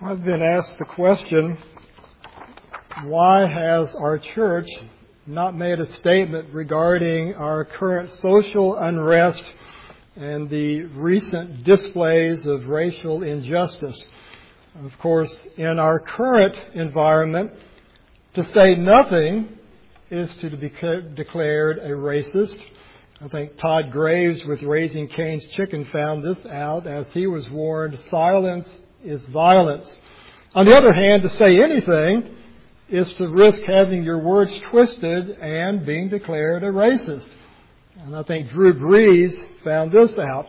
I've been asked the question, why has our church not made a statement regarding our current social unrest and the recent displays of racial injustice? Of course, in our current environment, to say nothing is to be declared a racist. I think Todd Graves with Raising Cane's Chicken found this out as he was warned, silence is violence. On the other hand, to say anything is to risk having your words twisted and being declared a racist. And I think Drew Brees found this out.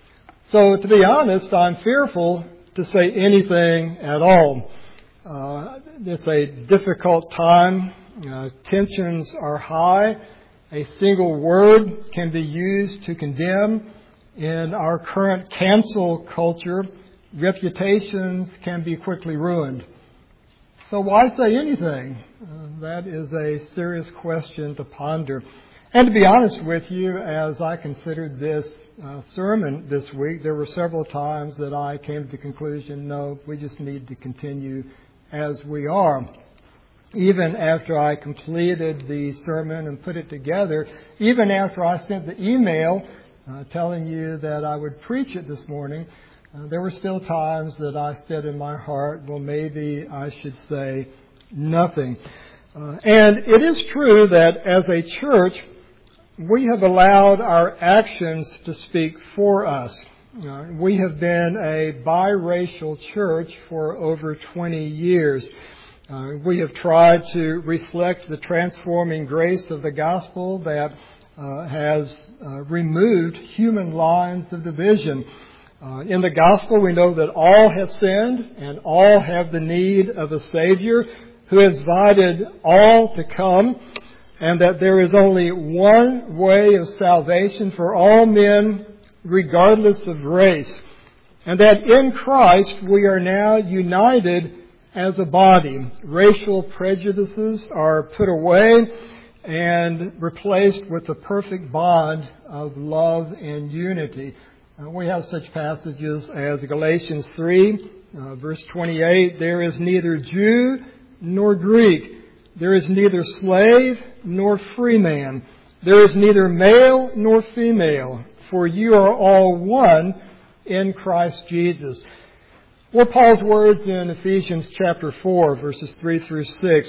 So to be honest, I'm fearful to say anything at all. It's a difficult time. Tensions are high. A single word can be used to condemn. In our current cancel culture, reputations can be quickly ruined. So why say anything? That is a serious question to ponder. And to be honest with you, as I considered this sermon this week, there were several times that I came to the conclusion, no, we just need to continue as we are. Even after I completed the sermon and put it together, even after I sent the email telling you that I would preach it this morning, there were still times that I said in my heart, well, maybe I should say nothing. And it is true that as a church, we have allowed our actions to speak for us. We have been a biracial church for over 20 years. We have tried to reflect the transforming grace of the gospel that has removed human lines of division. In the gospel, we know that all have sinned and all have the need of a Savior who has invited all to come, and that there is only one way of salvation for all men, regardless of race, and that in Christ we are now united as a body. Racial prejudices are put away and replaced with the perfect bond of love and unity. We have such passages as Galatians 3, verse 28, there is neither Jew nor Greek. There is neither slave nor free man. There is neither male nor female, for you are all one in Christ Jesus. Or Paul's words in Ephesians chapter 4, verses 3 through 6.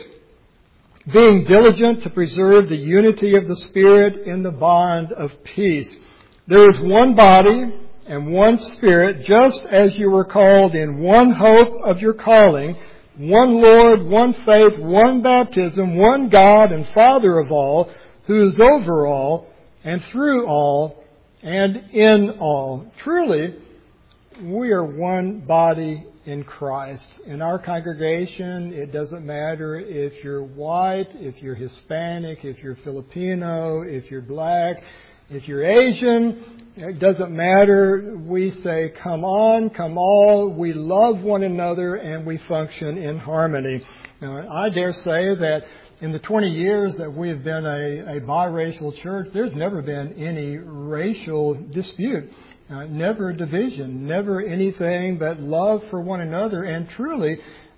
Being diligent to preserve the unity of the Spirit in the bond of peace. There is one body and one Spirit, just as you were called in one hope of your calling, one Lord, one faith, one baptism, one God and Father of all, who is over all and through all and in all. Truly, we are one body in Christ. In our congregation, it doesn't matter if you're white, if you're Hispanic, if you're Filipino, if you're black, if you're Asian. It doesn't matter. We say, come on, come all. We love one another and we function in harmony. Now, I dare say that in the 20 years that we have been a biracial church, there's never been any racial dispute. Never division, never anything but love for one another. And truly,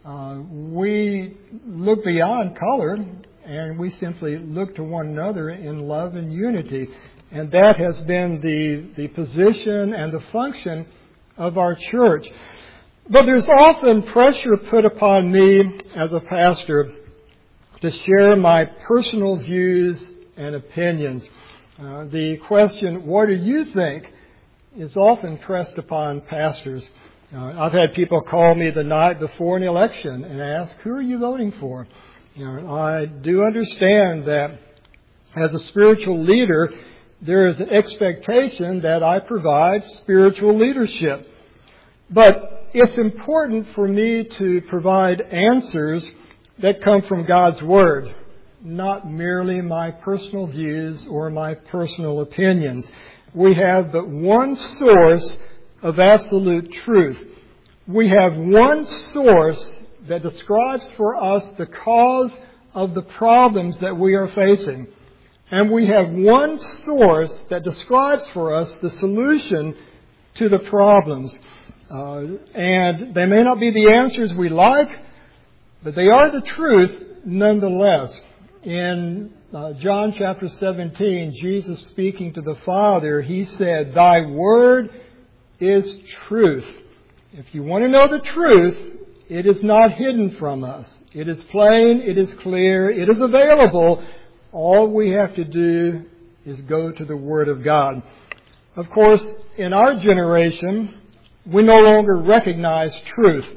we look beyond color and we simply look to one another in love and unity. And that has been the position and the function of our church. But there's often pressure put upon me as a pastor to share my personal views and opinions. The question, what do you think, is often pressed upon pastors. I've had people call me the night before an election and ask, who are you voting for? I do understand that as a spiritual leader, there is an expectation that I provide spiritual leadership. But it's important for me to provide answers that come from God's Word, not merely my personal views or my personal opinions. We have but one source of absolute truth. We have one source that describes for us the cause of the problems that we are facing. And we have one source that describes for us the solution to the problems. And they may not be the answers we like, but they are the truth nonetheless. In John chapter 17, Jesus speaking to the Father, He said, "Thy word is truth." If you want to know the truth, it is not hidden from us. It is plain, it is clear, it is available. All we have to do is go to the Word of God. Of course, in our generation, we no longer recognize truth.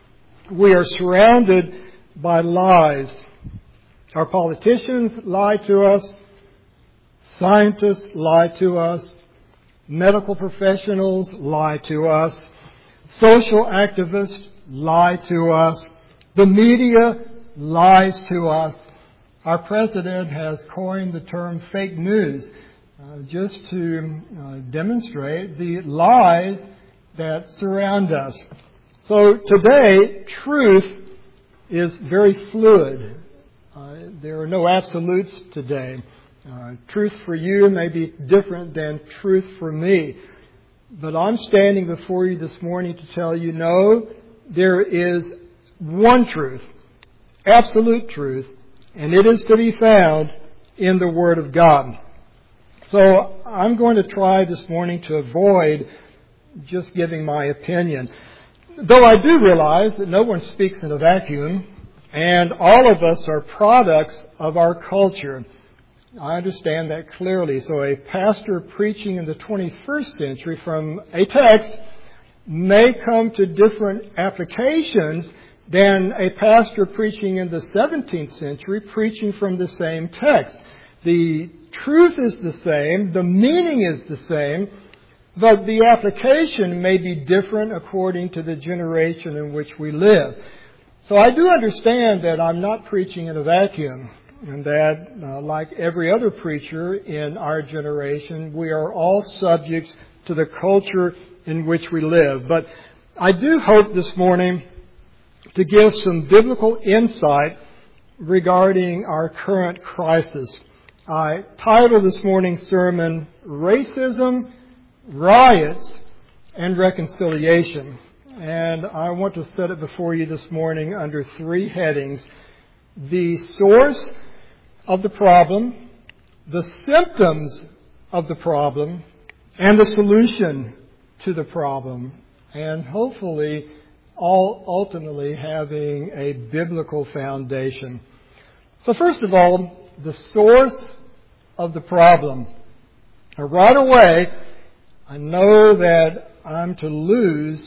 We are surrounded by lies. Our politicians lie to us. Scientists lie to us. Medical professionals lie to us. Social activists lie to us. The media lies to us. Our president has coined the term fake news just to demonstrate the lies that surround us. So today, truth is very fluid. There are no absolutes today. Truth for you may be different than truth for me. But I'm standing before you this morning to tell you, no, there is one truth, absolute truth, and it is to be found in the Word of God. So I'm going to try this morning to avoid just giving my opinion. Though I do realize that no one speaks in a vacuum, and all of us are products of our culture. I understand that clearly. So a pastor preaching in the 21st century from a text may come to different applications than a pastor preaching in the 17th century preaching from the same text. The truth is the same, the meaning is the same, but the application may be different according to the generation in which we live. So I do understand that I'm not preaching in a vacuum, and that, like every other preacher in our generation, we are all subjects to the culture in which we live. But I do hope this morning to give some biblical insight regarding our current crisis. I titled this morning's sermon, Racism, Riots, and Reconciliation. And I want to set it before you this morning under three headings: the source of the problem, the symptoms of the problem, and the solution to the problem. And hopefully, all ultimately having a biblical foundation. So first of all, the source of the problem. Now, right away, I know that I'm to lose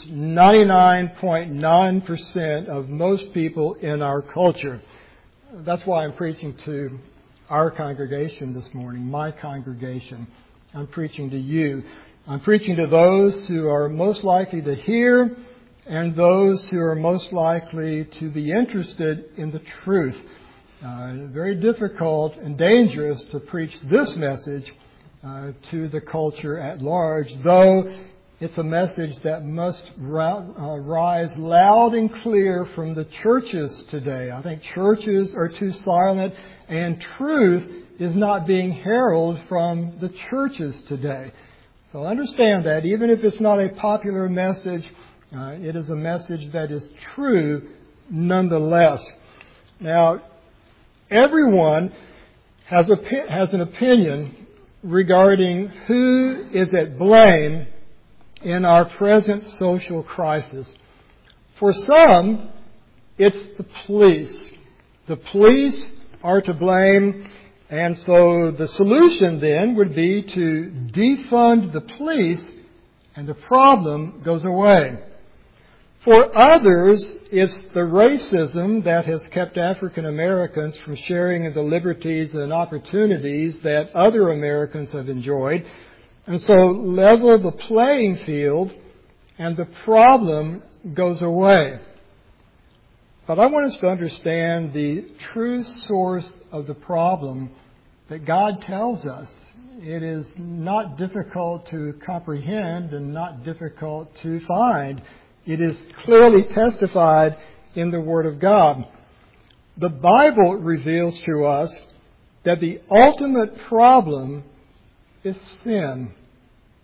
99.9% of most people in our culture. That's why I'm preaching to our congregation this morning, my congregation. I'm preaching to you. I'm preaching to those who are most likely to hear and those who are most likely to be interested in the truth. Very difficult and dangerous to preach this message to the culture at large, though it's a message that must rise loud and clear from the churches today. I think churches are too silent, and truth is not being heralded from the churches today. So understand that even if it's not a popular message, it is a message that is true nonetheless. Now, everyone has an opinion regarding who is at blame in our present social crisis. For some, it's the police. The police are to blame, and so the solution then would be to defund the police and the problem goes away. For others, it's the racism that has kept African Americans from sharing in the liberties and opportunities that other Americans have enjoyed. And so level the playing field and the problem goes away. But I want us to understand the true source of the problem that God tells us. It is not difficult to comprehend and not difficult to find. It is clearly testified in the Word of God. The Bible reveals to us that the ultimate problem is sin.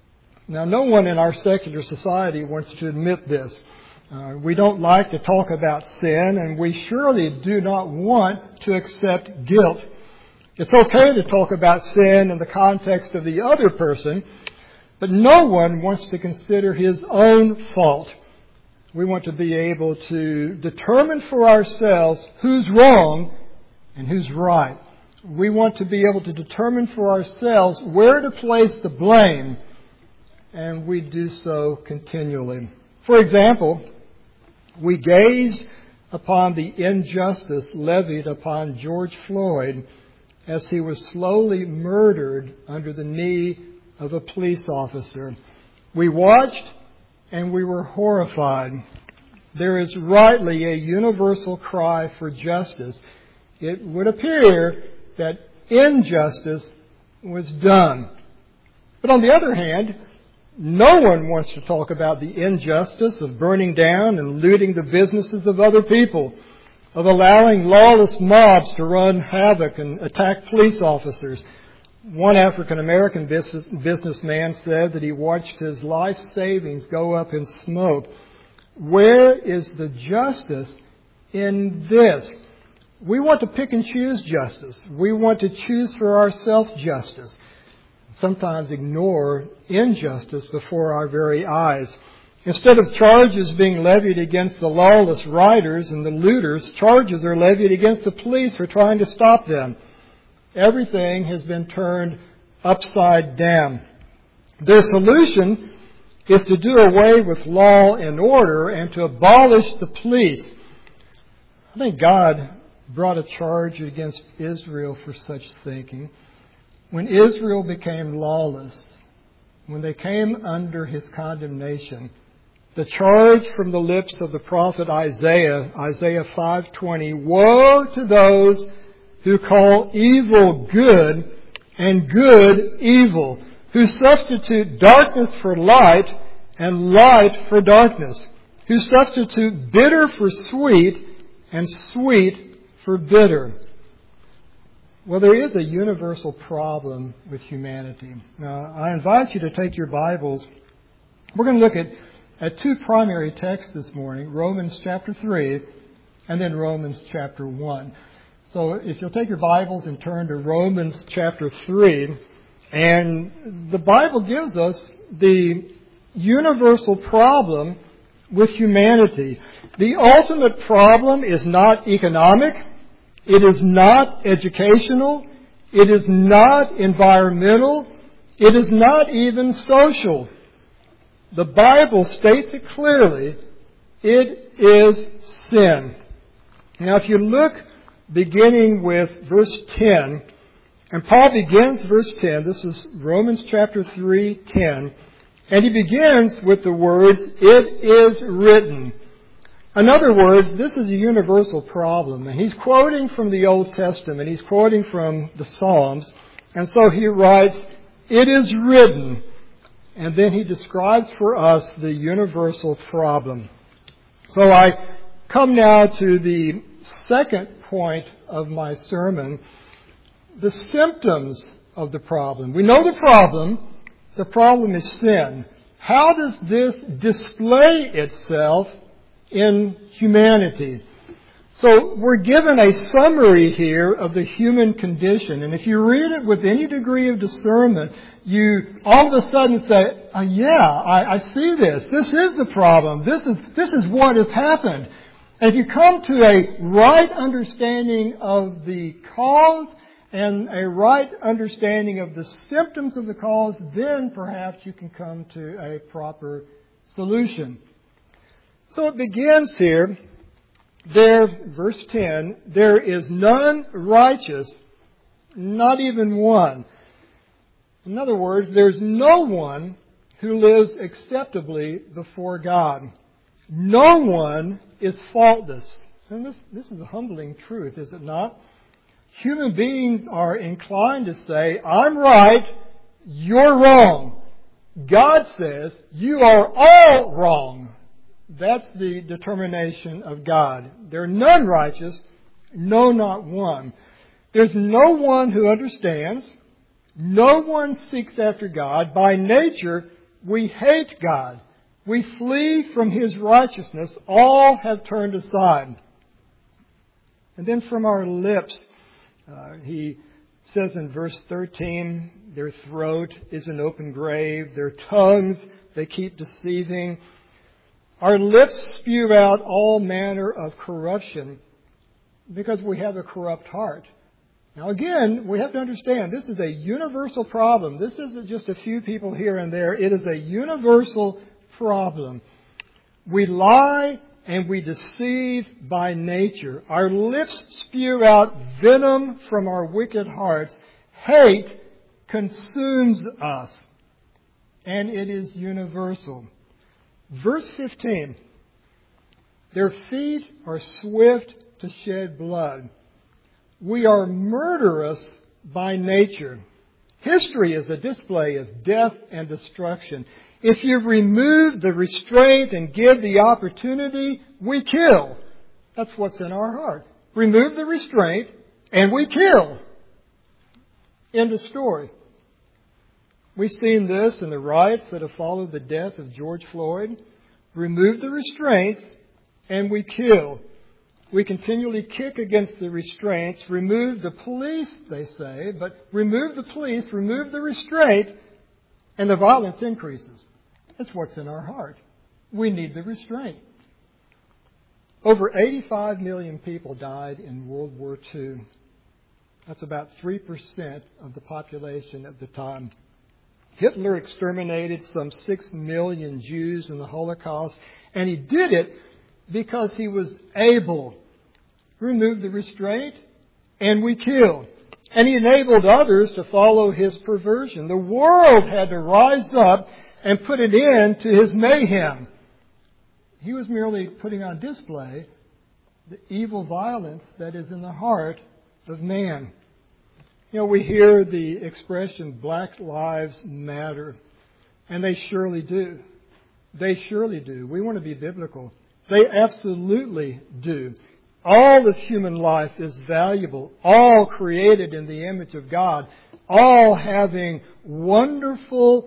Now, no one in our secular society wants to admit this. We don't like to talk about sin, and we surely do not want to accept guilt. It's okay to talk about sin in the context of the other person, but no one wants to consider his own fault. We want to be able to determine for ourselves who's wrong and who's right. We want to be able to determine for ourselves where to place the blame, and we do so continually. For example, we gazed upon the injustice levied upon George Floyd as he was slowly murdered under the knee of a police officer. We watched and we were horrified. There is rightly a universal cry for justice. It would appear that injustice was done. But on the other hand, no one wants to talk about the injustice of burning down and looting the businesses of other people, of allowing lawless mobs to run havoc and attack police officers. One African-American businessman said that he watched his life savings go up in smoke. Where is the justice in this? We want to pick and choose justice. We want to choose for ourselves justice. Sometimes ignore injustice before our very eyes. Instead of charges being levied against the lawless rioters and the looters, charges are levied against the police for trying to stop them. Everything has been turned upside down. Their solution is to do away with law and order and to abolish the police. I think God brought a charge against Israel for such thinking. When Israel became lawless, when they came under his condemnation, the charge from the lips of the prophet Isaiah 5:20, "Woe to those who call evil good and good evil, who substitute darkness for light and light for darkness, who substitute bitter for sweet and sweet for bitter." Well, there is a universal problem with humanity. Now, I invite you to take your Bibles. We're going to look at two primary texts this morning, Romans chapter 3 and then Romans chapter 1. So if you'll take your Bibles and turn to Romans chapter 3, and the Bible gives us the universal problem with humanity. The ultimate problem is not economic. It is not educational. It is not environmental. It is not even social. The Bible states it clearly. It is sin. Now, if you look beginning with verse 10, and Paul begins verse 10, this is Romans chapter 3:10, and he begins with the words, "It is written." In other words, this is a universal problem. And he's quoting from the Old Testament. He's quoting from the Psalms. And so he writes, "It is written." And then he describes for us the universal problem. So I come now to the second point of my sermon, the symptoms of the problem. We know the problem. The problem is sin. How does this display itself in humanity? So we're given a summary here of the human condition. And if you read it with any degree of discernment, you all of a sudden say, I see this. This is the problem. This is what has happened. And if you come to a right understanding of the cause and a right understanding of the symptoms of the cause, then perhaps you can come to a proper solution. So it begins here, verse 10, "There is none righteous, not even one." In other words, there's no one who lives acceptably before God. No one is faultless. And this is a humbling truth, is it not? Human beings are inclined to say, "I'm right, you're wrong." God says, "You are all wrong." That's the determination of God. There are none righteous, no, not one. There's no one who understands. No one seeks after God. By nature, We hate God. We flee from His righteousness. All have turned aside. And then from our lips, he says in verse 13, their throat is an open grave. Their tongues, they keep deceiving. Our lips spew out all manner of corruption because we have a corrupt heart. Now again, we have to understand this is a universal problem. This isn't just a few people here and there. It is a universal problem. We lie and we deceive by nature. Our lips spew out venom from our wicked hearts. Hate consumes us, and it is universal. Verse 15, their feet are swift to shed blood. We are murderous by nature. History is a display of death and destruction. If you remove the restraint and give the opportunity, we kill. That's what's in our heart. Remove the restraint and we kill. End of story. We've seen this in the riots that have followed the death of George Floyd. Remove the restraints and we kill. We continually kick against the restraints. Remove the police, they say, but remove the police, remove the restraint, and the violence increases. That's what's in our heart. We need the restraint. Over 85 million people died in World War II. That's about 3% of the population at the time. Hitler exterminated some 6 million Jews in the Holocaust, and he did it because he was able. Remove the restraint, and we kill. And he enabled others to follow his perversion. The world had to rise up and put an end to his mayhem. He was merely putting on display the evil violence that is in the heart of man. You know, we hear the expression, Black Lives Matter, and they surely do. They surely do. We want to be biblical. They absolutely do. All of human life is valuable, all created in the image of God, all having wonderful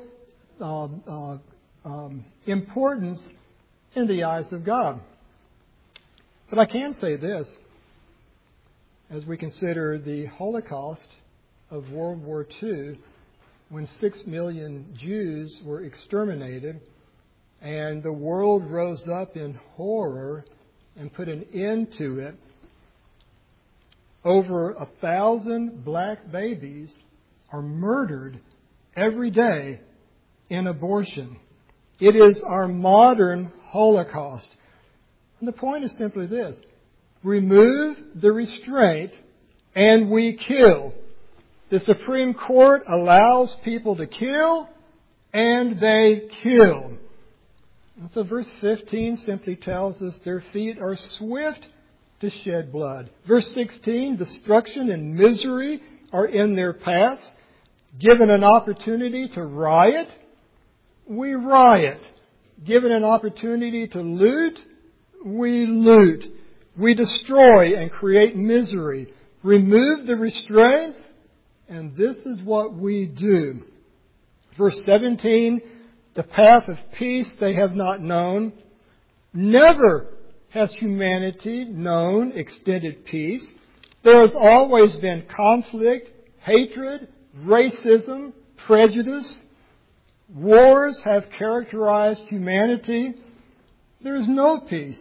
importance in the eyes of God. But I can say this, as we consider the Holocaust of World War II, when 6 million Jews were exterminated, and the world rose up in horror and put an end to it. Over 1,000 black babies are murdered every day in abortion. It is our modern Holocaust. And the point is simply this. Remove the restraint and we kill. The Supreme Court allows people to kill and they kill. And so verse 15 simply tells us their feet are swift to shed blood. Verse 16, destruction and misery are in their paths. Given an opportunity to riot, we riot. Given an opportunity to loot, we loot. We destroy and create misery. Remove the restraints, and this is what we do. Verse 17, the path of peace they have not known. Never has humanity known extended peace. There has always been conflict, hatred, racism, prejudice. Wars have characterized humanity. There is no peace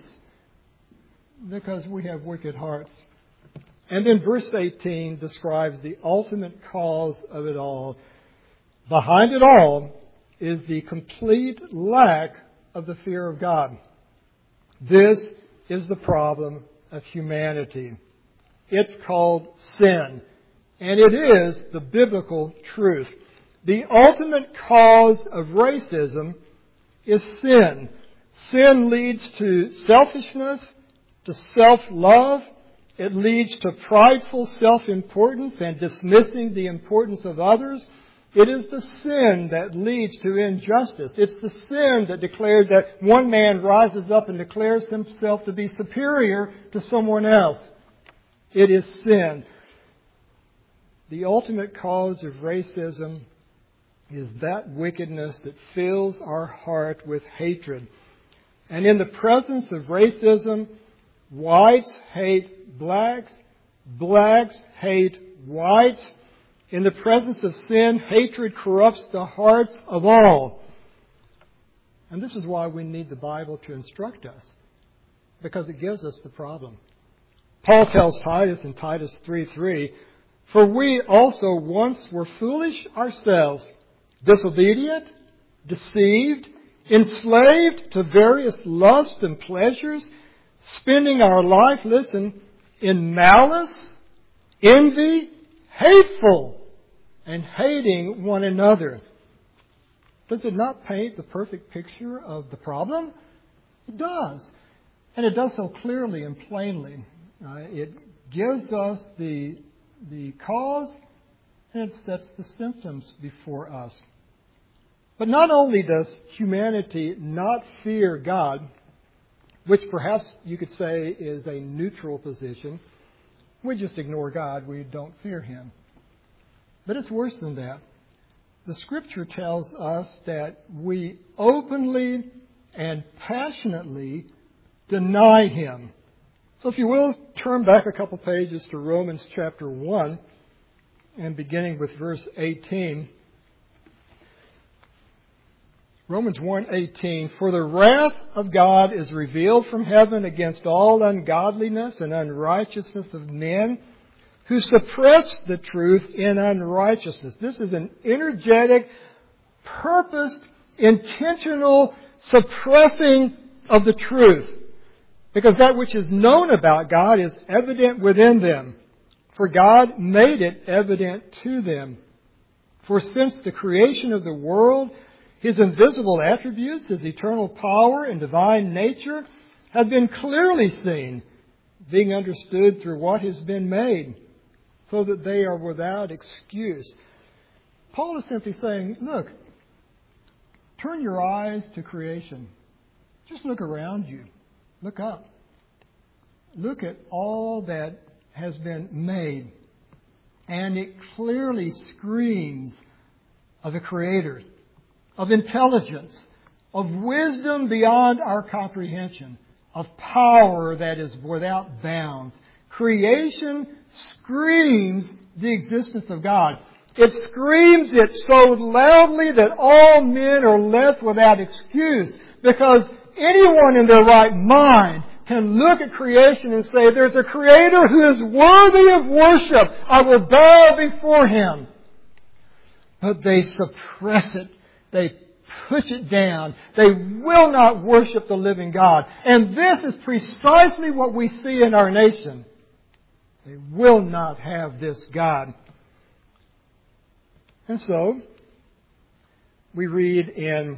because we have wicked hearts. And then verse 18 describes the ultimate cause of it all. Behind it all is the complete lack of the fear of God. This is the problem of humanity. It's called sin, and it is the biblical truth. The ultimate cause of racism is sin. Sin leads to selfishness, to self-love. It leads to prideful self-importance and dismissing the importance of others. It is the sin that leads to injustice. It's the sin that declares that one man rises up and declares himself to be superior to someone else. It is sin. The ultimate cause of racism is that wickedness that fills our heart with hatred. And in the presence of racism, whites hate blacks, blacks hate whites. In the presence of sin, hatred corrupts the hearts of all. And this is why we need the Bible to instruct us, because it gives us the problem. Paul tells Titus in Titus 3:3, "For we also once were foolish ourselves, disobedient, deceived, enslaved to various lusts and pleasures, spending our life," listen, "in malice, envy, hateful, and hating one another." Does it not paint the perfect picture of the problem? It does. And it does so clearly and plainly. It gives us the cause, and it sets the symptoms before us. But not only does humanity not fear God, which perhaps you could say is a neutral position. We just ignore God. We don't fear Him. But it's worse than that. The Scripture tells us that we openly and passionately deny Him. So if you will, turn back a couple pages to Romans chapter 1 and beginning with verse 18. Romans 1:18, "For the wrath of God is revealed from heaven against all ungodliness and unrighteousness of men who suppress the truth in unrighteousness." This is an energetic, purposed, intentional suppressing of the truth. Because that which is known about God is evident within them, for God made it evident to them. For since the creation of the world, His invisible attributes, His eternal power and divine nature, have been clearly seen, being understood through what has been made, so that they are without excuse. Paul is simply saying, look, turn your eyes to creation. Just look around you. Look up. Look at all that has been made. And it clearly screams of a Creator, of intelligence, of wisdom beyond our comprehension, of power that is without bounds. Creation screams the existence of God. It screams it so loudly that all men are left without excuse, because anyone in their right mind can look at creation and say, there's a Creator who is worthy of worship. I will bow before Him. But they suppress it. They push it down. They will not worship the living God. And this is precisely what we see in our nation. They will not have this God. And so, we read in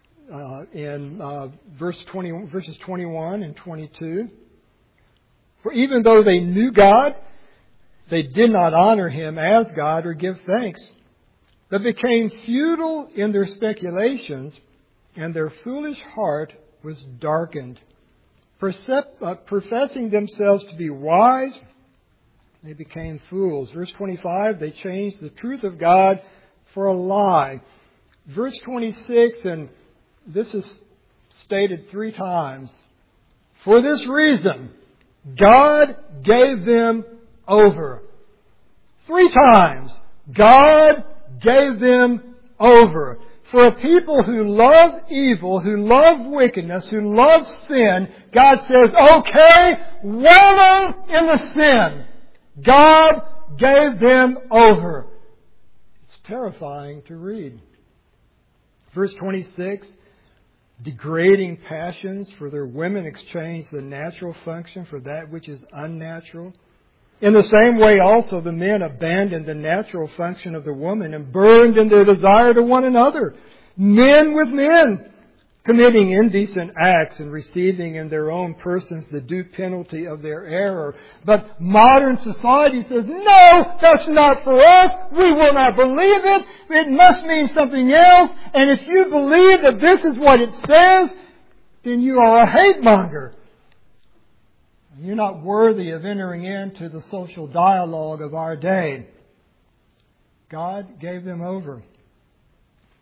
verses 21 and 22, "For even though they knew God, they did not honor Him as God or give thanks, but became futile in their speculations, and their foolish heart was darkened. Professing themselves to be wise, they became fools." Verse 25, "They changed the truth of God for a lie." Verse 26, and this is stated 3 times, "For this reason, God gave them over." 3 times, God gave them over. For a people who love evil, who love wickedness, who love sin, God says, okay, wallow in the sin. God gave them over. It's terrifying to read. Verse 26, "Degrading passions for their women exchanged the natural function for that which is unnatural. In the same way also the men abandoned the natural function of the woman and burned in their desire to one another, men with men, committing indecent acts and receiving in their own persons the due penalty of their error." But modern society says, no, that's not for us. We will not believe it. It must mean something else. And if you believe that this is what it says, then you are a hate monger. You're not worthy of entering into the social dialogue of our day. God gave them over.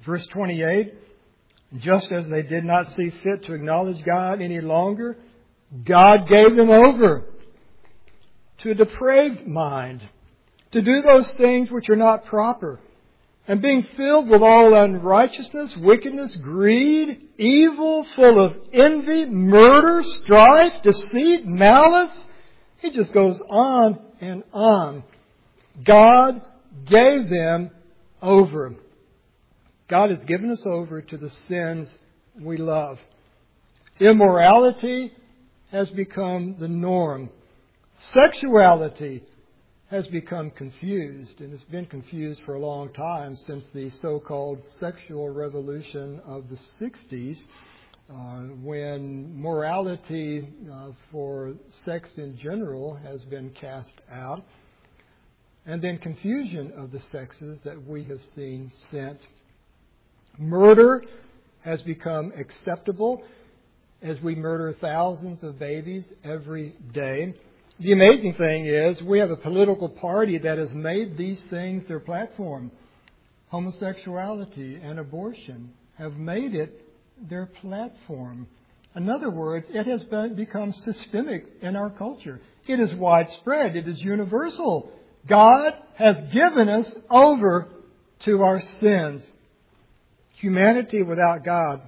Verse 28, just as they did not see fit to acknowledge God any longer, God gave them over to a depraved mind, to do those things which are not proper, and being filled with all unrighteousness, wickedness, greed, evil, full of envy, murder, strife, deceit, malice. He just goes on and on. God gave them over. God has given us over to the sins we love. Immorality has become the norm. Sexuality has become confused, and it's been confused for a long time since the so-called sexual revolution of the 60s, when morality for sex in general has been cast out, and then confusion of the sexes that we have seen since. Murder has become acceptable as we murder thousands of babies every day. The amazing thing is we have a political party that has made these things their platform. Homosexuality and abortion have made it their platform. In other words, it has become systemic in our culture. It is widespread. It is universal. God has given us over to our sins. Humanity without God,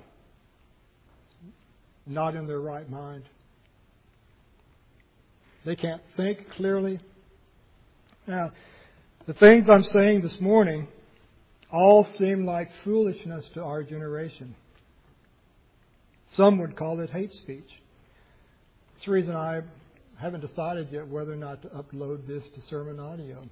not in their right mind. They can't think clearly. Now, the things I'm saying this morning all seem like foolishness to our generation. Some would call it hate speech. That's the reason I haven't decided yet whether or not to upload this to sermon audio.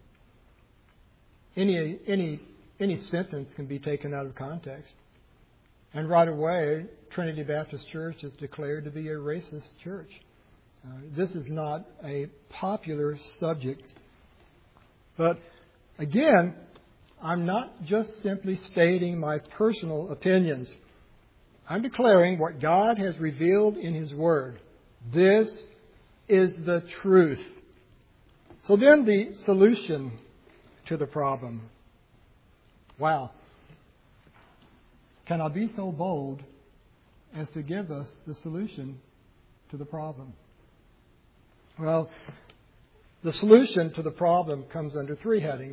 Any sentence can be taken out of context. And right away, Trinity Baptist Church is declared to be a racist church. This is not a popular subject. But again, I'm not just simply stating my personal opinions. I'm declaring what God has revealed in His Word. This is the truth. So then the solution to the problem. Wow. Can I be so bold as to give us the solution to the problem? Well, the solution to the problem comes under three headings.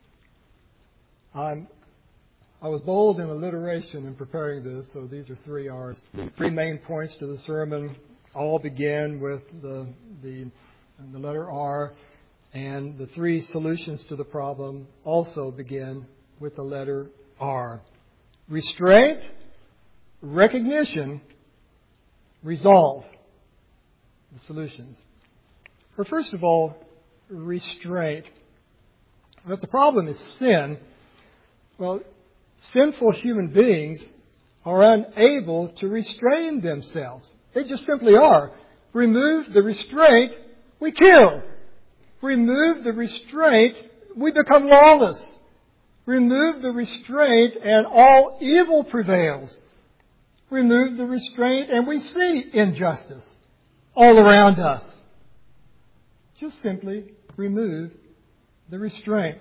I was bold in alliteration in preparing this, so these are three R's. Three main points to the sermon all begin with the letter R, and the three solutions to the problem also begin with the letter R. Restraint, recognition, resolve. The solutions. Well, first of all, restraint. If the problem is sin, well, sinful human beings are unable to restrain themselves. They just simply are. Remove the restraint, we kill. Remove the restraint, we become lawless. Remove the restraint and all evil prevails. Remove the restraint and we see injustice all around us. Just simply remove the restraint.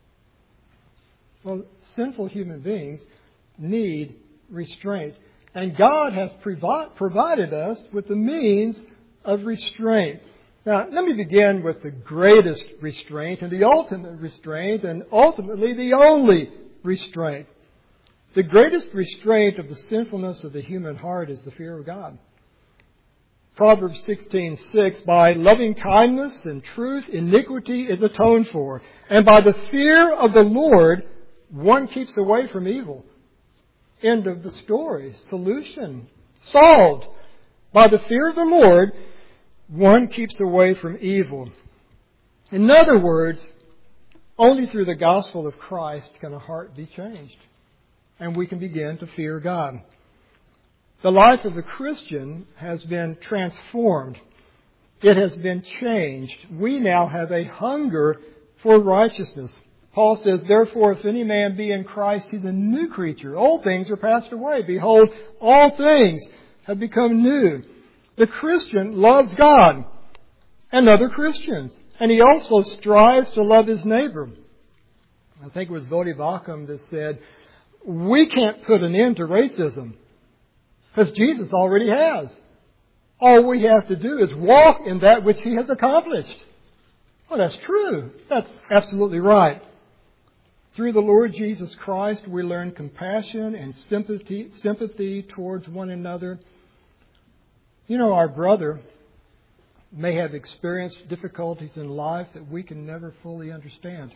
Well, sinful human beings need restraint. And God has provided us with the means of restraint. Now, let me begin with the greatest restraint and the ultimate restraint and ultimately the only restraint. The greatest restraint of the sinfulness of the human heart is the fear of God. Proverbs 16:6, by loving kindness and truth, iniquity is atoned for. And by the fear of the Lord, one keeps away from evil. End of the story. Solution solved. By the fear of the Lord, one keeps away from evil. In other words, only through the gospel of Christ can a heart be changed. And we can begin to fear God. The life of the Christian has been transformed. It has been changed. We now have a hunger for righteousness. Paul says, therefore, if any man be in Christ, he's a new creature. Old things are passed away. Behold, all things have become new. The Christian loves God and other Christians. And he also strives to love his neighbor. I think it was Voddie Baucham that said, we can't put an end to racism because Jesus already has. All we have to do is walk in that which He has accomplished. Well, that's true. That's absolutely right. Through the Lord Jesus Christ, we learn compassion and sympathy towards one another. You know, our brother may have experienced difficulties in life that we can never fully understand.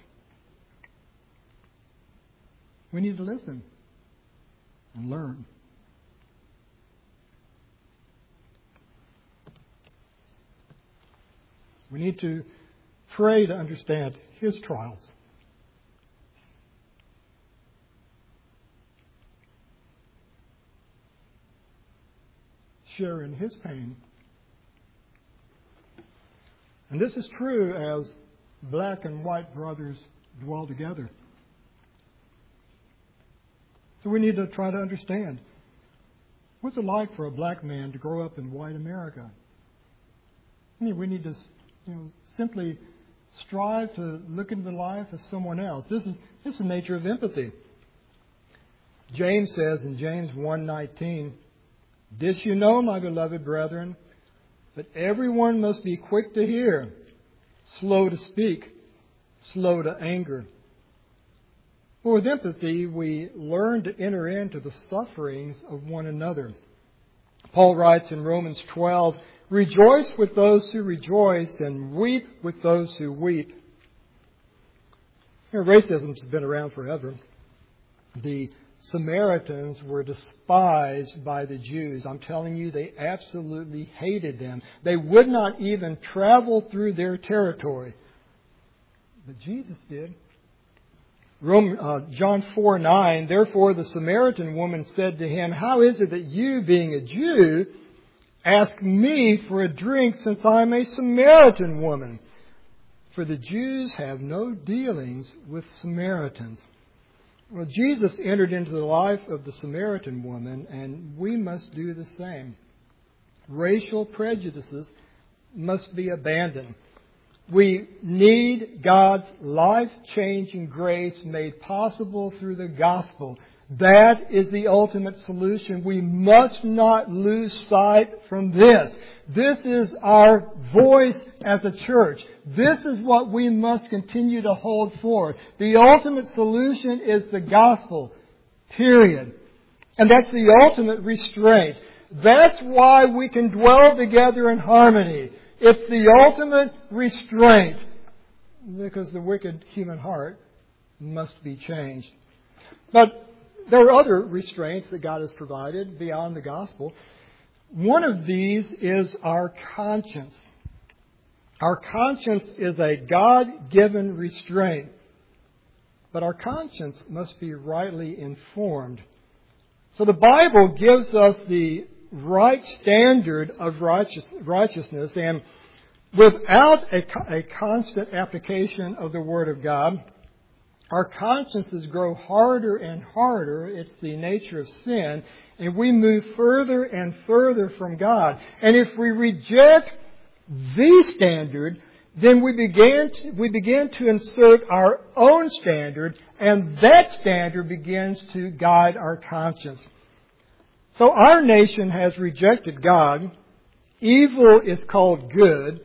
We need to listen and learn. We need to pray to understand his trials. Share in his pain. And this is true as black and white brothers dwell together. So we need to try to understand, what's it like for a black man to grow up in white America? I mean, we need to simply strive to look into the life of someone else. This is the nature of empathy. James says in James 1:19, "This you know, my beloved brethren, that everyone must be quick to hear, slow to speak, slow to anger." Well, with empathy, we learn to enter into the sufferings of one another. Paul writes in Romans 12, "Rejoice with those who rejoice and weep with those who weep." Racism has been around forever. The Samaritans were despised by the Jews. I'm telling you, they absolutely hated them. They would not even travel through their territory. But Jesus did. John 4:9, "Therefore the Samaritan woman said to him, 'How is it that you, being a Jew, ask me for a drink since I am a Samaritan woman?' For the Jews have no dealings with Samaritans." Well, Jesus entered into the life of the Samaritan woman, and we must do the same. Racial prejudices must be abandoned. We need God's life-changing grace made possible through the gospel. That is the ultimate solution. We must not lose sight from this. This is our voice as a church. This is what we must continue to hold forth. The ultimate solution is the gospel. Period. And that's the ultimate restraint. That's why we can dwell together in harmony. It's the ultimate restraint. Because the wicked human heart must be changed. But there are other restraints that God has provided beyond the gospel. One of these is our conscience. Our conscience is a God-given restraint. But our conscience must be rightly informed. So the Bible gives us the right standard of righteousness, and without a constant application of the Word of God, our consciences grow harder and harder. It's the nature of sin. And we move further and further from God. And if we reject the standard, then we begin to insert our own standard. And that standard begins to guide our conscience. So our nation has rejected God. Evil is called good.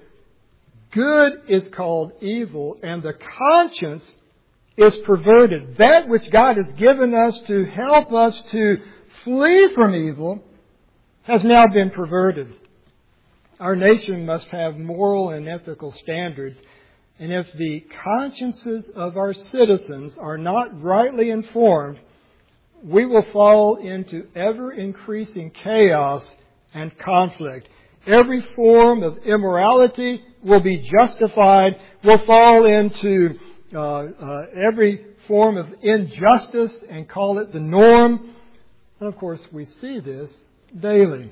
Good is called evil. And the conscience is perverted. That which God has given us to help us to flee from evil has now been perverted. Our nation must have moral and ethical standards. And if the consciences of our citizens are not rightly informed, we will fall into ever-increasing chaos and conflict. Every form of immorality will be justified. We'll fall into every form of injustice and call it the norm. And of course, we see this daily.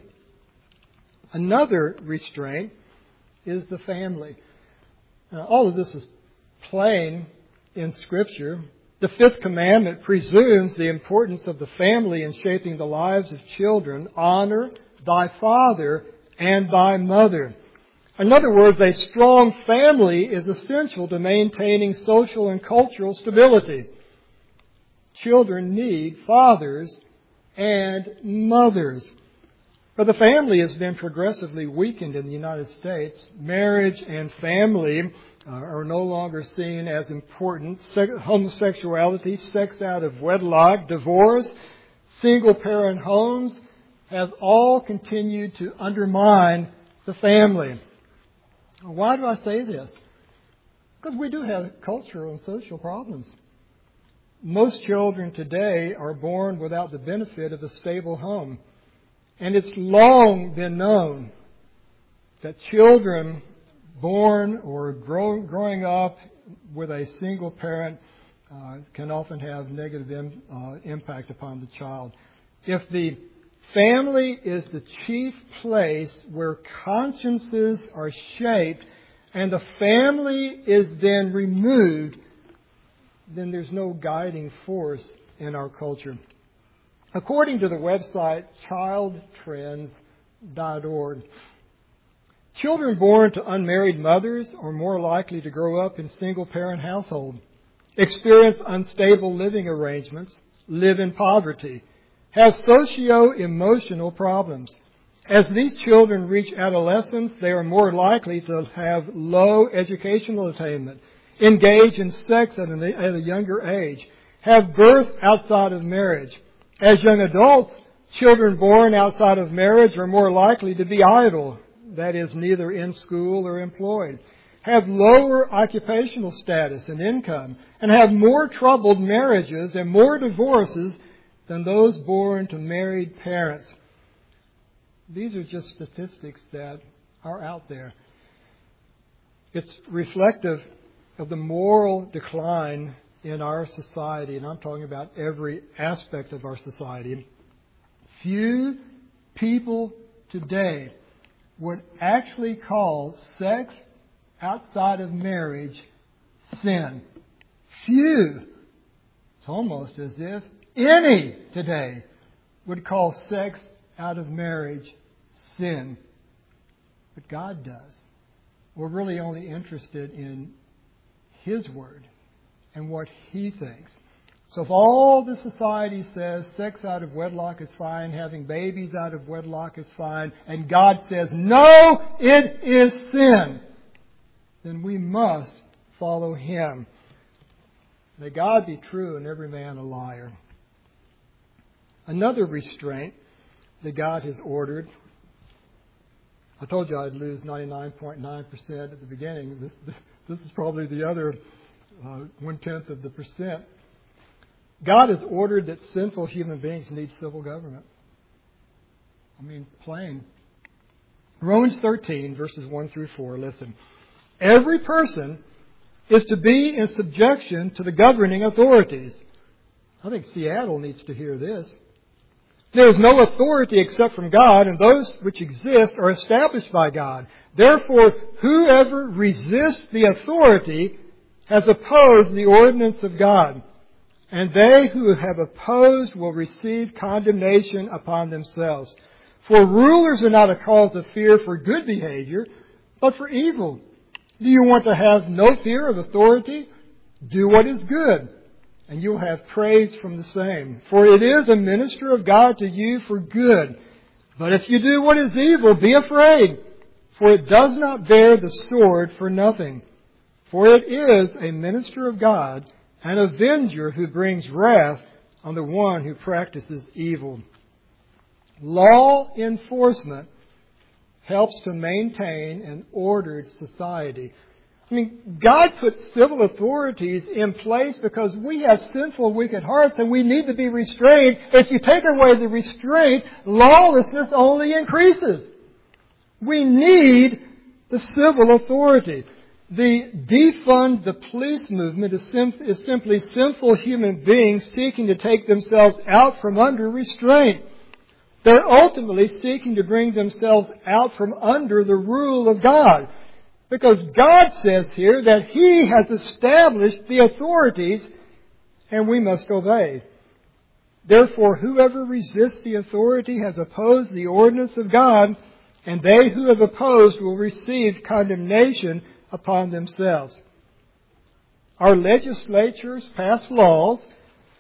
Another restraint is the family. Now, all of this is plain in Scripture. The fifth commandment presumes the importance of the family in shaping the lives of children. Honor thy father and thy mother. In other words, a strong family is essential to maintaining social and cultural stability. children need fathers and mothers. But the family has been progressively weakened in the United States. Marriage and family are no longer seen as important. Homosexuality, sex out of wedlock, divorce, single-parent homes have all continued to undermine the family. Why do I say this? Because we do have cultural and social problems. Most children today are born without the benefit of a stable home. And it's long been known that children born or growing up with a single parent can often have negative impact upon the child. If the family is the chief place where consciences are shaped and the family is then removed, then there's no guiding force in our culture. According to the website childtrends.org, children born to unmarried mothers are more likely to grow up in single-parent households, experience unstable living arrangements, live in poverty, have socio-emotional problems. As these children reach adolescence, they are more likely to have low educational attainment, engage in sex at a younger age, have birth outside of marriage. As young adults, children born outside of marriage are more likely to be idle, that is, neither in school or employed, have lower occupational status and income, and have more troubled marriages and more divorces than those born to married parents. These are just statistics that are out there. It's reflective of the moral decline in our society, and I'm talking about every aspect of our society. Few people today would actually call sex outside of marriage sin. Few. It's almost as if any today would call sex out of marriage sin. But God does. We're really only interested in His Word and what He thinks. So if all the society says sex out of wedlock is fine, having babies out of wedlock is fine, and God says, no, it is sin, then we must follow Him. May God be true and every man a liar. Another restraint that God has ordered. I told you I'd lose 99.9% at the beginning. This is probably the other 1/10 of the percent. God has ordered that sinful human beings need civil government. I mean, plain. Romans 13, verses 1 through 4. Listen. Every person is to be in subjection to the governing authorities. I think Seattle needs to hear this. There is no authority except from God, and those which exist are established by God. Therefore, whoever resists the authority has opposed the ordinance of God. And they who have opposed will receive condemnation upon themselves. For rulers are not a cause of fear for good behavior, but for evil. Do you want to have no fear of authority? Do what is good, and you'll have praise from the same. For it is a minister of God to you for good. But if you do what is evil, be afraid, for it does not bear the sword for nothing. For it is a minister of God, an avenger who brings wrath on the one who practices evil. Law enforcement helps to maintain an ordered society. I mean, God put civil authorities in place because we have sinful, wicked hearts and we need to be restrained. If you take away the restraint, lawlessness only increases. We need the civil authority. The defund the police movement is simply sinful human beings seeking to take themselves out from under restraint. They're ultimately seeking to bring themselves out from under the rule of God. Because God says here that He has established the authorities and we must obey. Therefore, whoever resists the authority has opposed the ordinance of God, and they who have opposed will receive condemnation upon themselves. Our legislatures pass laws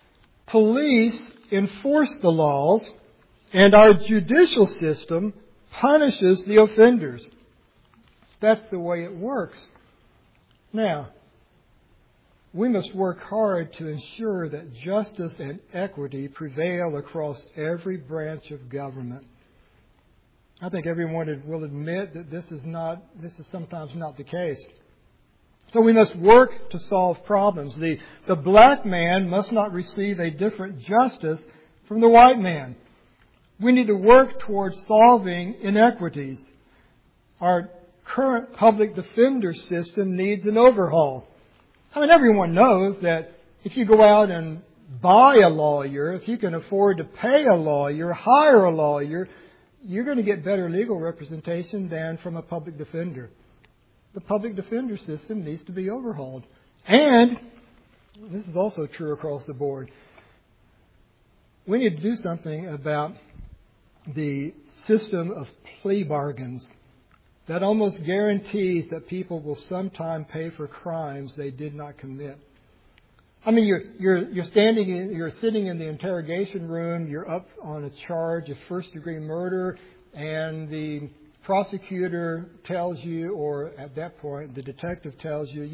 Police enforce the laws, and our judicial system punishes the offenders. That's the way it works. Now, we must work hard to ensure that justice and equity prevail across every branch of government. I think everyone will admit that this is sometimes not the case. So we must work to solve problems. The black man must not receive a different justice from the white man. We need to work towards solving inequities. Our current public defender system needs an overhaul. I mean, everyone knows that if you go out and buy a lawyer, if you can afford to pay a lawyer, hire a lawyer, you're going to get better legal representation than from a public defender. The public defender system needs to be overhauled. And this is also true across the board. We need to do something about the system of plea bargains that almost guarantees that people will sometime pay for crimes they did not commit. I mean, you're sitting in the interrogation room, you're up on a charge of first-degree murder, and the prosecutor tells you, or at that point, the detective tells you,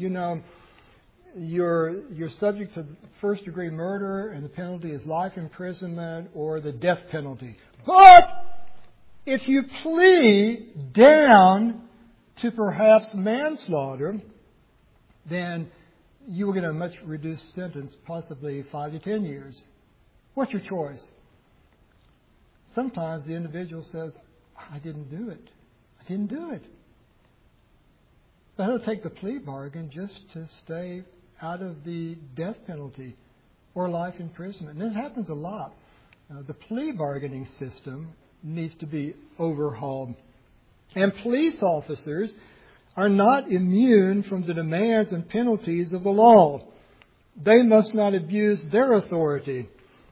you're subject to first-degree murder, and the penalty is life imprisonment or the death penalty. But if you plead down to perhaps manslaughter, then you will get a much reduced sentence, possibly 5 to 10 years. What's your choice? Sometimes the individual says, I didn't do it. I didn't do it. But he'll take the plea bargain just to stay out of the death penalty or life imprisonment. And it happens a lot. The plea bargaining system needs to be overhauled. And police officers are not immune from the demands and penalties of the law. They must not abuse their authority.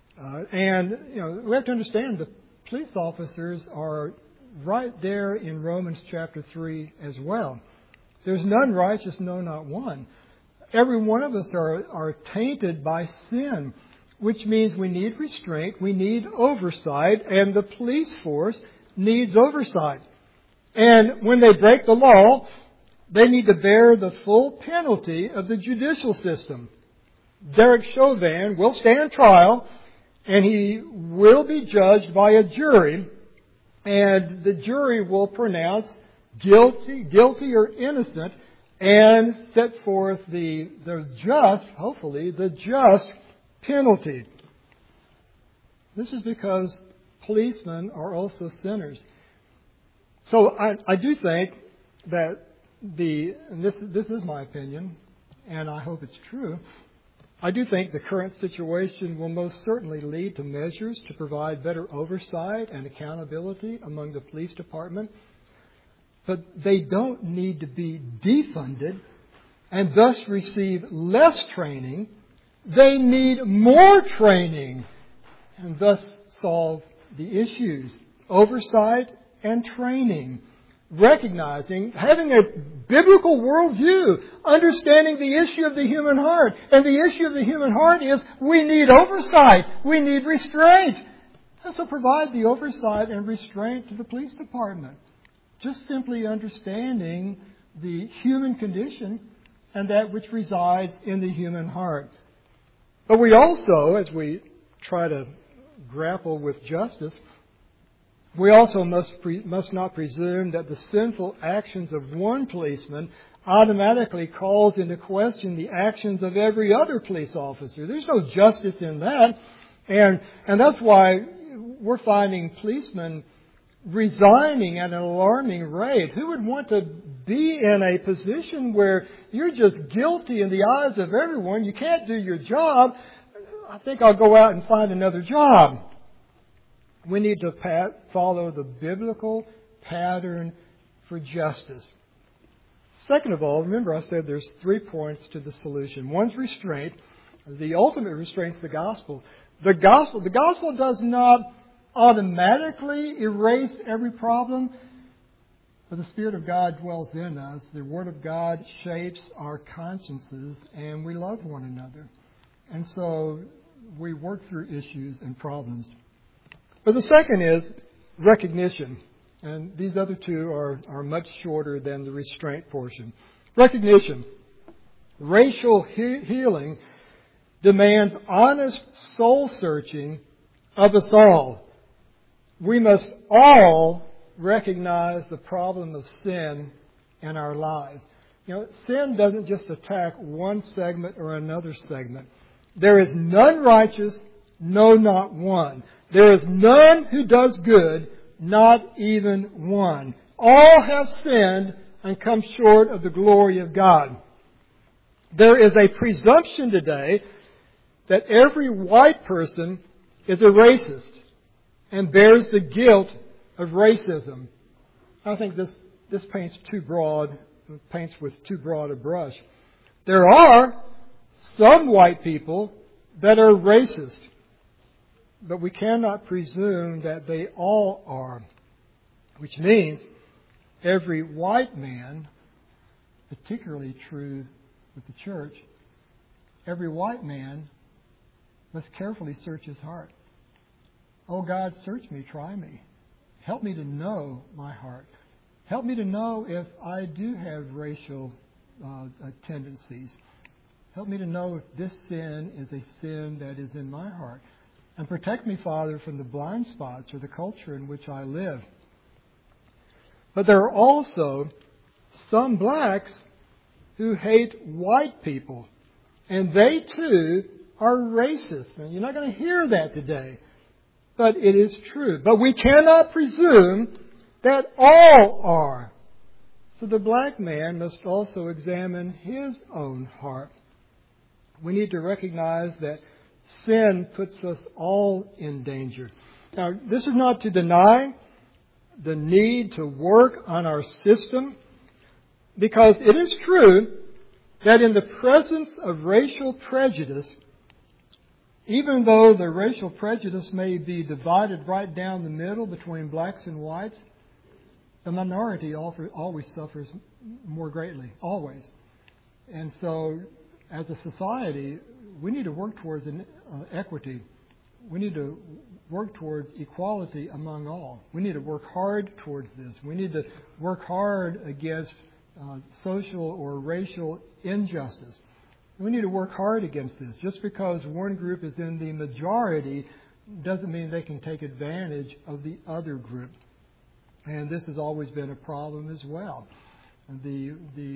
We have to understand the police officers are right there in Romans chapter 3 as well. There's none righteous, no, not one. Every one of us are tainted by sin, which means we need restraint, we need oversight, and the police force needs oversight. And when they break the law, they need to bear the full penalty of the judicial system. Derek Chauvin will stand trial, and he will be judged by a jury, and the jury will pronounce guilty or innocent, and set forth the just, hopefully, the just penalty. This is because policemen are also sinners. So I do think that this is my opinion, and I hope it's true. I do think the current situation will most certainly lead to measures to provide better oversight and accountability among the police department. But they don't need to be defunded and thus receive less training. They need more training and thus solve the issues. Oversight and training. Recognizing, having a biblical worldview, understanding the issue of the human heart. And the issue of the human heart is we need oversight. We need restraint. And so provide the oversight and restraint to the police department. Just simply understanding the human condition and that which resides in the human heart. But we also, as we try to grapple with justice, we also must not presume that the sinful actions of one policeman automatically calls into question the actions of every other police officer. There's no justice in that. And that's why we're finding policemen resigning at an alarming rate. Who would want to be in a position where you're just guilty in the eyes of everyone? You can't do your job. I think I'll go out and find another job. We need to follow the biblical pattern for justice. Second of all, remember I said there's 3 points to the solution. One's restraint. The ultimate restraint's the gospel. The gospel does not automatically erase every problem, but the Spirit of God dwells in us. The Word of God shapes our consciences, and we love one another. And so we work through issues and problems. But the second is recognition. And these other two are much shorter than the restraint portion. Recognition. Racial healing demands honest soul searching of us all. We must all recognize the problem of sin in our lives. Sin doesn't just attack one segment or another segment. There is none righteous, no, not one. There is none who does good, not even one. All have sinned and come short of the glory of God. There is a presumption today that every white person is a racist and bears the guilt of racism. I think this paints with too broad a brush. There are some white people that are racist, but we cannot presume that they all are, which means every white man, particularly true with the church, every white man must carefully search his heart. Oh God, search me, try me. Help me to know my heart. Help me to know if I do have racial tendencies. Help me to know if this sin is a sin that is in my heart. And protect me, Father, from the blind spots or the culture in which I live. But there are also some blacks who hate white people. And they too are racist. And you're not going to hear that today. But it is true. But we cannot presume that all are. So the black man must also examine his own heart. We need to recognize that sin puts us all in danger. Now, this is not to deny the need to work on our system, because it is true that in the presence of racial prejudice, even though the racial prejudice may be divided right down the middle between blacks and whites, the minority always suffers more greatly, always. And so, as a society, we need to work towards equity. We need to work towards equality among all. We need to work hard towards this. We need to work hard against social or racial injustice. We need to work hard against this. Just because one group is in the majority doesn't mean they can take advantage of the other group. And this has always been a problem as well. The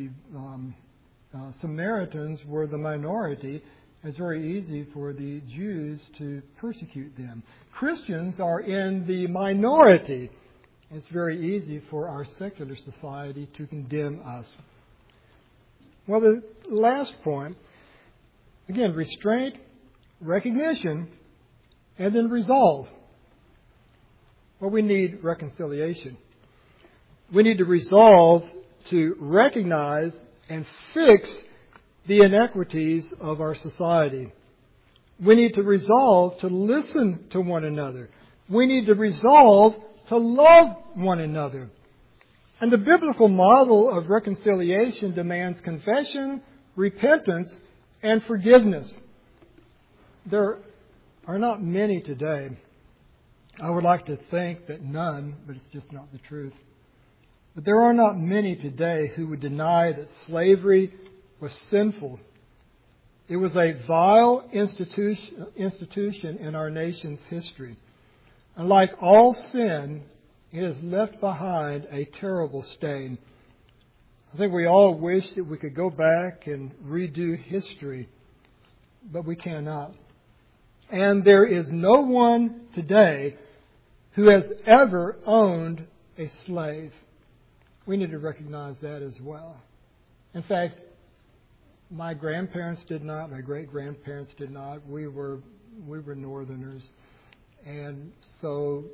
Samaritans were the minority. It's very easy for the Jews to persecute them. Christians are in the minority. It's very easy for our secular society to condemn us. Well, the last point, again, restraint, recognition, and then resolve. Well, we need reconciliation. We need to resolve to recognize and fix the inequities of our society. We need to resolve to listen to one another. We need to resolve to love one another. And the biblical model of reconciliation demands confession, repentance, and forgiveness. There are not many today. I would like to think that none, but it's just not the truth. But there are not many today who would deny that slavery was sinful. It was a vile institution in our nation's history. And like all sin, it has left behind a terrible stain. I think we all wish that we could go back and redo history, but we cannot. And there is no one today who has ever owned a slave. We need to recognize that as well. In fact, my grandparents did not, my great-grandparents did not. We were Northerners. And so,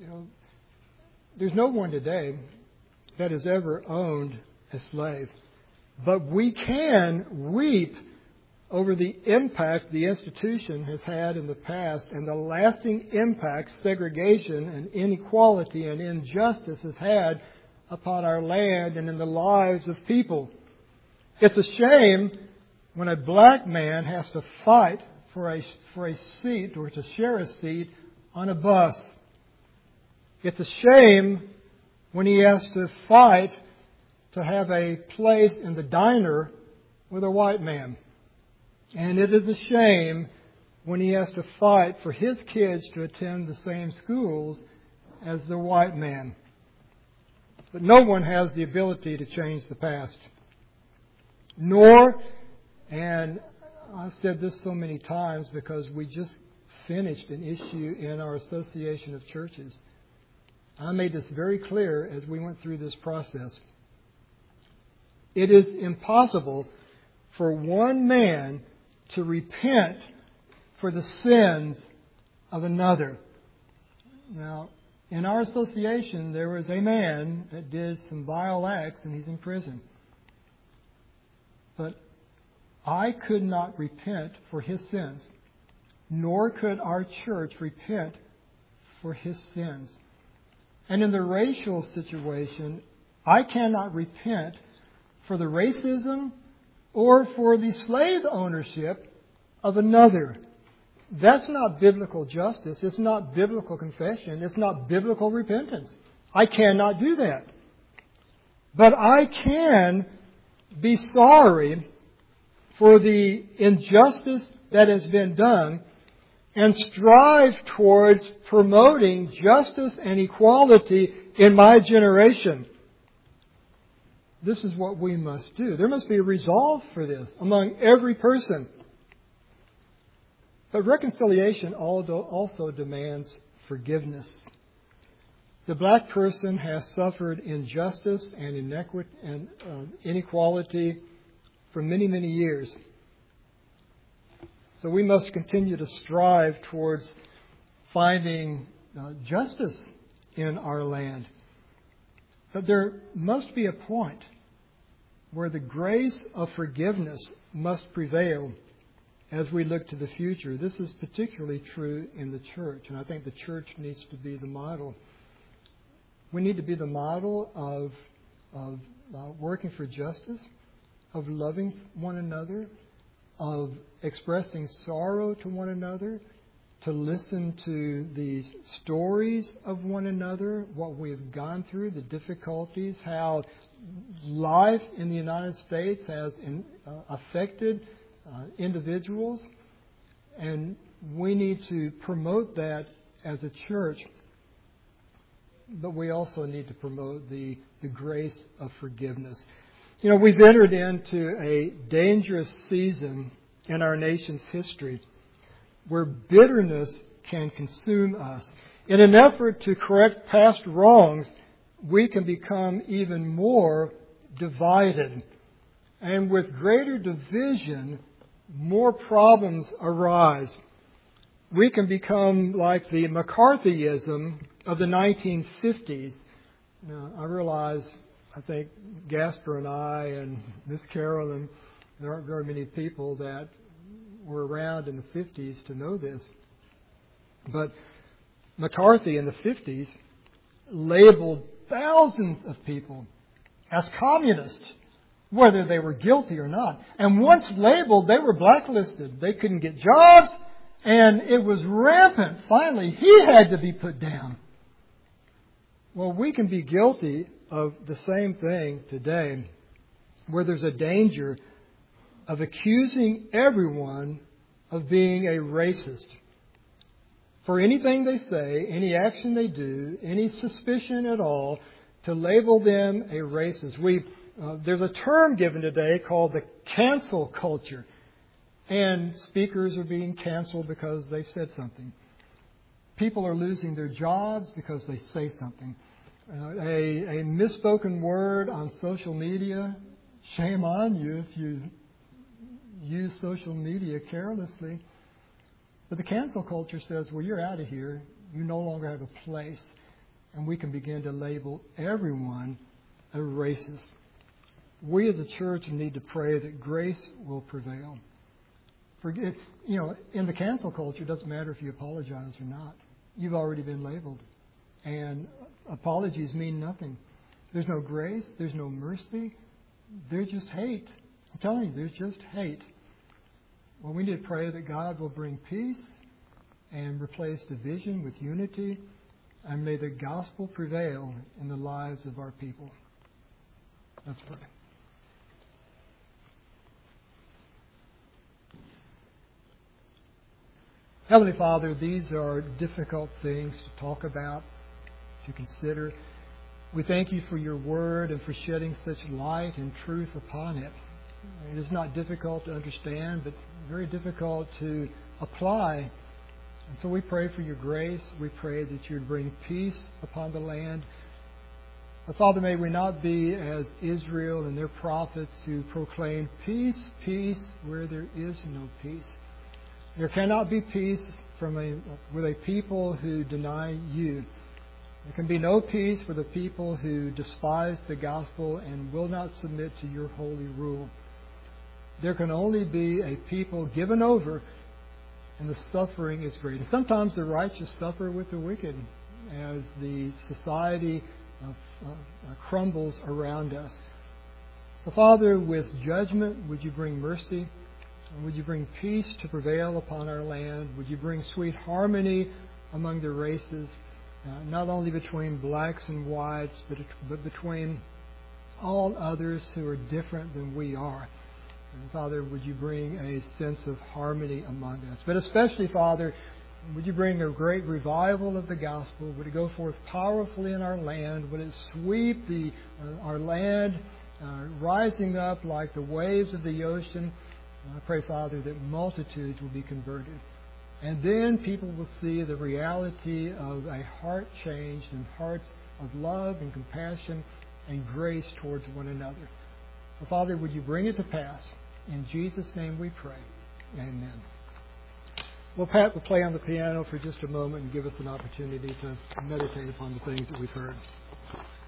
there's no one today that has ever owned a slave. But we can weep over the impact the institution has had in the past and the lasting impact segregation and inequality and injustice has had upon our land and in the lives of people. It's a shame when a black man has to fight for a seat or to share a seat on a bus. It's a shame when he has to fight to have a place in the diner with a white man. And it is a shame when he has to fight for his kids to attend the same schools as the white man. But no one has the ability to change the past. Nor, and I've said this so many times because we just finished an issue in our Association of Churches. I made this very clear as we went through this process. It is impossible for one man to repent for the sins of another. Now, in our association, there was a man that did some vile acts, and he's in prison. But I could not repent for his sins, nor could our church repent for his sins. And in the racial situation, I cannot repent for the racism or for the slave ownership of another. That's not biblical justice. It's not biblical confession. It's not biblical repentance. I cannot do that. But I can be sorry for the injustice that has been done and strive towards promoting justice and equality in my generation. This is what we must do. There must be a resolve for this among every person. But reconciliation also demands forgiveness. The black person has suffered injustice and inequity and inequality for many, many years. So we must continue to strive towards finding justice in our land. But there must be a point where the grace of forgiveness must prevail as we look to the future. This is particularly true in the church, and I think the church needs to be the model. We need to be the model of working for justice, of loving one another, of expressing sorrow to one another, to listen to the stories of one another, what we have gone through, the difficulties, how life in the United States has affected individuals. And we need to promote that as a church. But we also need to promote the grace of forgiveness. You know, we've entered into a dangerous season in our nation's history where bitterness can consume us. In an effort to correct past wrongs, we can become even more divided. And with greater division, more problems arise. We can become like the McCarthyism of the 1950s. Now, I realize, I think Gaspar and I and Miss Carolyn, there aren't very many people that were around in the 50s to know this. But McCarthy in the 50s labeled thousands of people as communists, whether they were guilty or not. And once labeled, they were blacklisted. They couldn't get jobs, and it was rampant. Finally, he had to be put down. Well, we can be guilty of the same thing today, where there's a danger of accusing everyone of being a racist. For anything they say, any action they do, any suspicion at all, to label them a racist. There's a term given today called the cancel culture. And speakers are being canceled because they've said something. People are losing their jobs because they say something. A misspoken word on social media, shame on you if you use social media carelessly. But the cancel culture says, well, you're out of here. You no longer have a place. And we can begin to label everyone a racist. We as a church need to pray that grace will prevail. In the cancel culture, it doesn't matter if you apologize or not. You've already been labeled. And apologies mean nothing. There's no grace. There's no mercy. There's just hate. I'm telling you, there's just hate. Well, we need to pray that God will bring peace and replace division with unity, and may the gospel prevail in the lives of our people. Let's pray. Heavenly Father, these are difficult things to talk about, to consider. We thank you for your word and for shedding such light and truth upon it. It is not difficult to understand, but very difficult to apply. And so we pray for your grace. We pray that you would bring peace upon the land. But Father, may we not be as Israel and their prophets who proclaim peace, peace, where there is no peace. There cannot be peace with a people who deny you. There can be no peace with a people who despise the gospel and will not submit to your holy rule. There can only be a people given over, and the suffering is great. And sometimes the righteous suffer with the wicked as the society crumbles around us. So, Father, with judgment, would you bring mercy? Would you bring peace to prevail upon our land? Would you bring sweet harmony among the races, not only between blacks and whites, but between all others who are different than we are? And Father, would you bring a sense of harmony among us? But especially, Father, would you bring a great revival of the gospel? Would it go forth powerfully in our land? Would it sweep our land, rising up like the waves of the ocean? I pray, Father, that multitudes will be converted. And then people will see the reality of a heart changed and hearts of love and compassion and grace towards one another. So, Father, would you bring it to pass? In Jesus' name we pray. Amen. Well, Pat will play on the piano for just a moment and give us an opportunity to meditate upon the things that we've heard.